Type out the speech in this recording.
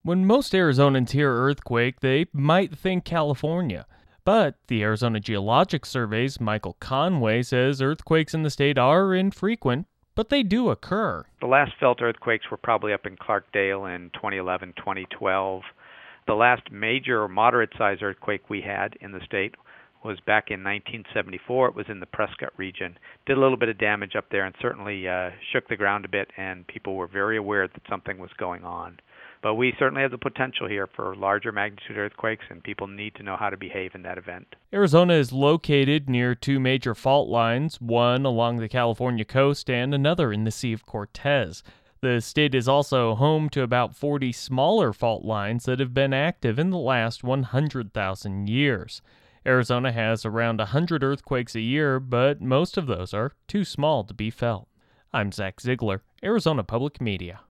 When most Arizonans hear earthquake, they might think California. But the Arizona Geologic Survey's Michael Conway says earthquakes in the state are infrequent, but they do occur. The last felt earthquakes were probably up in Clarkdale in 2011, 2012. The last major or moderate-sized earthquake we had in the state was back in 1974. It was in the Prescott region. Did a little bit of damage up there and certainly shook the ground a bit, and people were very aware that something was going on. But we certainly have the potential here for larger magnitude earthquakes, and people need to know how to behave in that event. Arizona is located near two major fault lines, one along the California coast and another in the Sea of Cortez. The state is also home to about 40 smaller fault lines that have been active in the last 100,000 years. Arizona has around 100 earthquakes a year, but most of those are too small to be felt. I'm Zach Ziegler, Arizona Public Media.